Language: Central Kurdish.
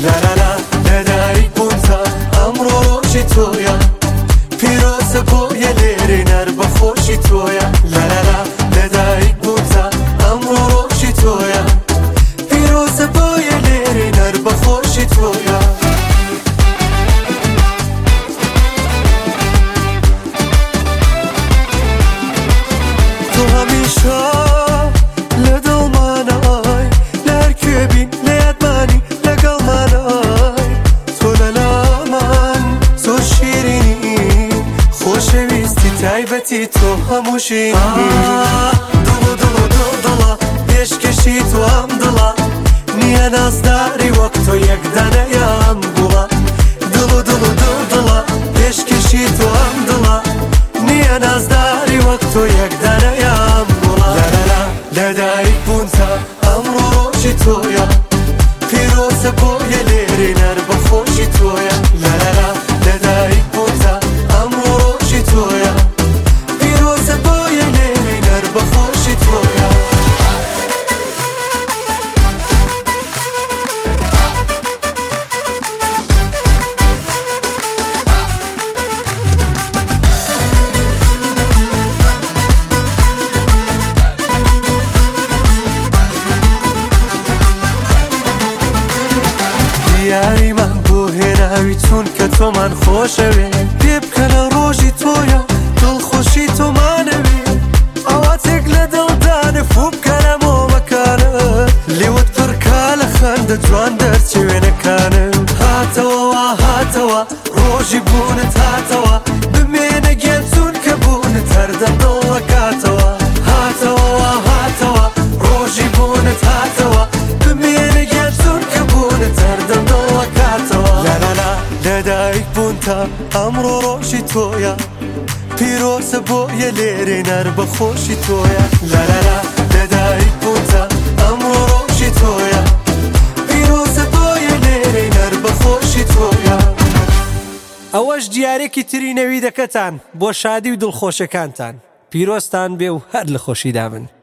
لالالا لەدایک بوونتە ئەمڕۆ ڕۆژی تۆیە پیرۆزە بۆ یەلێرێ نەر بەخۆشی تۆیە لالالا لەدایک بوونتە ئەمڕۆ ڕۆژی تۆیە پیرۆزە بۆ یەلێرێ نەر بەخۆشی تۆیە تۆ هەمیشە لە دڵمانە ئای لە هەر کوێ بین لە یادمانی لەگەڵمانە ئای تۆ لەلامان زۆر شیرینی خۆشەویستی تایبەتی تۆ هەمووشی دڵ و دڵ و دڵدڵە پێشکەشی تۆ ئەم دڵە نییە نازداری وەک تۆ یەکدانەیە ئەم گوڵە دڵ و دڵ و دڵدڵە پێشکەشی تۆ ئەم دڵە نییە نازداری وەک تۆ یەکدانەیە ئەم گوڵە لالالا لەدایک بوونتە ئەمڕۆ ڕۆژی تۆیە پیرۆزە بۆ یەلێرێ نەر بەخۆشی تۆیە لالالا لەدایک بوونتە ئەمڕۆ ڕۆژی تۆیە پیرۆزە بۆ یەلێرێ نەر بەخۆشی تۆیە یاریمان بۆ هێناوی چونکە تۆمان خۆشەوێ پێ بکە لە ڕۆژی تۆیە دڵخۆشی تۆمانەوێ ئاواتێک لە دڵدانە فوو بکە لە مۆمەکانە لێوت پڕکا لە خەندە جوان دەرچێ وێنەکانە هاتەوە هاتەوە ڕۆژی بوونت هاتەوە بمێنە گێن چونکە بوونت هەردەم دڵەکاتەوە هاتەوە هاتەوە ڕۆژی بوونت هاتەوە بمێنە گێن چونکە بوونت هەردەم دڵەکاتەوە لالالا لەدایک بوونتە ئەمڕۆ ڕۆژی تۆیە پیرۆزە بۆ یەلێرێ نەر بەخۆشی تۆیە لالالا لەدایک بوونتە ئەمڕۆ ڕۆژی تۆیە پیرۆزە بۆ یەلێرێ نەر بەخۆشی تۆیە. ئەوەش دیارێکی تری نەویدەکەتان بۆ شادی و دڵخۆشەکانتان پیرۆزتان بێ و هەر لە خۆشیدا من.